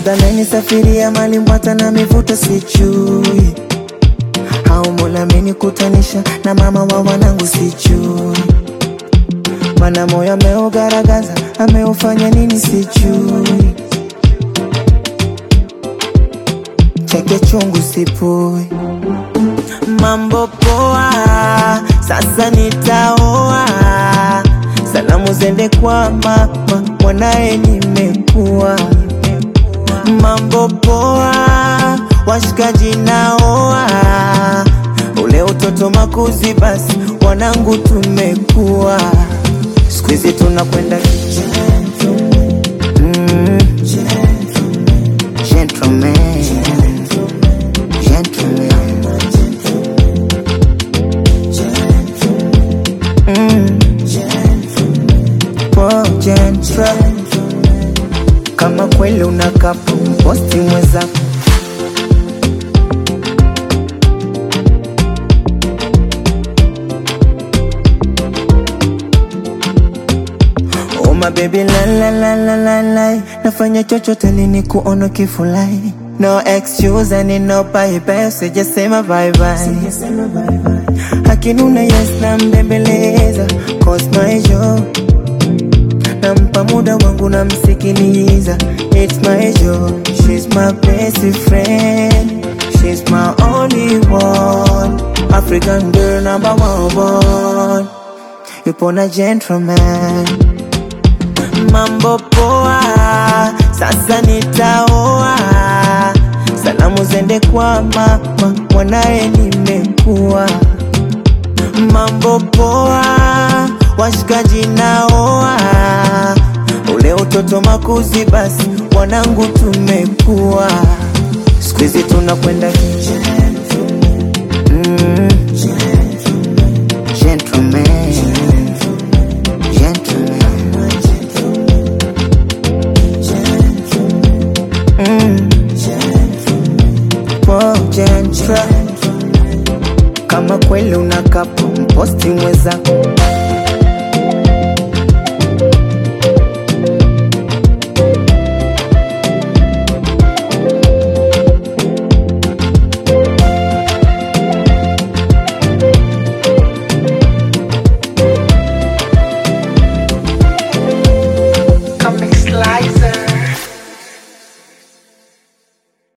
labda amenisafiria mali Mbwata na mivuto sijui, au Mola amenikutanisha na mama wa wanangu sijui, mana moyo ameugaragaza, ameufanya nini sijui, cheke chungu sipui. Mambo poa, sasa nitaoa, salamu zende kwa mama, mwanae nimekuwa. Mambo poa, washikaji naoa, ule utoto makuzi basi, wanangu tumekuwa. Squeeze tunakwenda gentleman, kama kweli unakapo posti mweza. Oh my baby la la la la la la, nafanya chochote nini kuona kifulai. No excuse and no bye bye, sijasema bye bye. Hakinuna yes na mbembeleza, cause my job, nampa muda wangu na msikiliza. It's my job, she's my best friend, she's my only one, African girl number one, yupo na gentleman. Mambo poa, sasa nitaoa, salamu zende kwa mama, mwanae nimekuwa. Mambo poa, washikaji naoa, ule utoto makuzi basi, wanangu tumekuwa. Squeeze tunakwenda gentleman, kama kweli unakapo posti mweza.